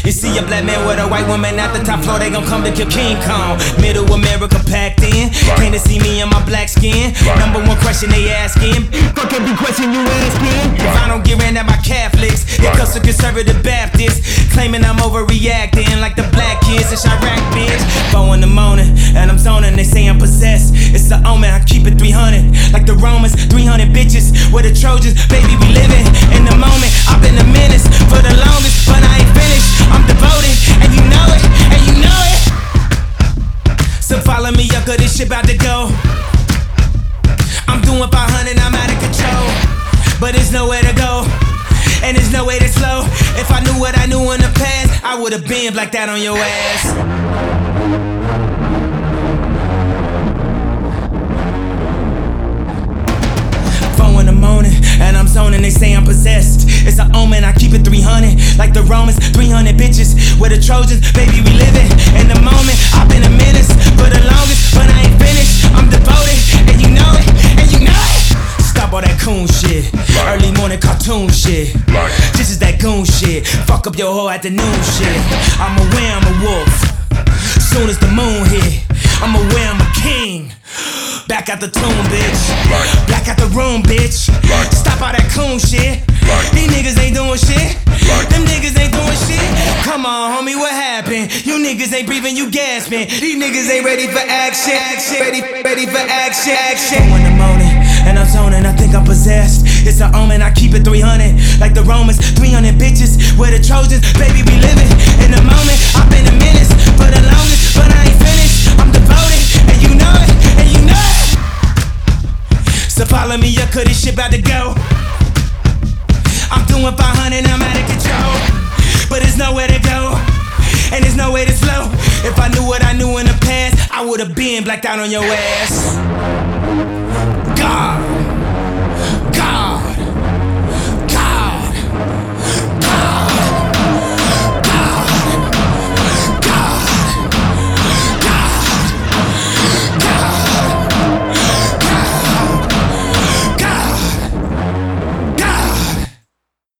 You see a black man with a white woman at the top floor, they gon' come to kill King Kong. Middle America packed in, came to see me in my black skin. Number one question they asking, fuck every question you asking. If I don't get ran at by Catholics, it comes to conservative Baptists, claiming I'm overreacting like the black kids in Chirac, bitch. 4 in the morning, and I'm zoning, they say I'm possessed. It's the omen, I keep it 300, like the Romans, 300 bitches. We're the Trojans, baby, we living in the moment. I've been a menace for the longest, but I ain't finished. I'm devoted, and you know it, and you know it. So follow me up, cause this shit about to go. I'm doing 500, I'm out of control, but there's nowhere to go, and there's no way to slow. If I knew what I knew in the past, I would've been like that on your ass. 4 in the morning, and I'm zoning, they say I'm possessed. It's an omen, I keep it 300, like the Romans, 300 bitches. We're the Trojans, baby, we living in the moment. I've been a menace for the longest, but I ain't finished. I'm devoted, and you know it, and you know it. Stop all that coon shit, early morning cartoon shit. This is that goon shit, fuck up your whole afternoon shit. I'm aware I'm a wolf, soon as the moon hit, I'm aware I'm a king. Back out the tomb, bitch. Back out the room, bitch. Stop all that coon shit. These niggas ain't doing shit. Them niggas ain't doing shit. Come on, homie, what happened? You niggas ain't breathing, you gasping. These niggas ain't ready for action. Ready for action. 4 in the morning, and I'm zoning, I think I'm possessed. It's an omen, I keep it 300, like the Romans, 300 bitches. We're the Trojans, baby, we living in the moment. I've been a menace for the longest, but I ain't finished. I'm devoted, and you know it, and you know it. So follow me up, cause this shit about to go. I'm doing 500, I'm out of control, but there's nowhere to go, and there's no way to slow. If I knew what I knew in the past, I would've been blacked out on your ass. God.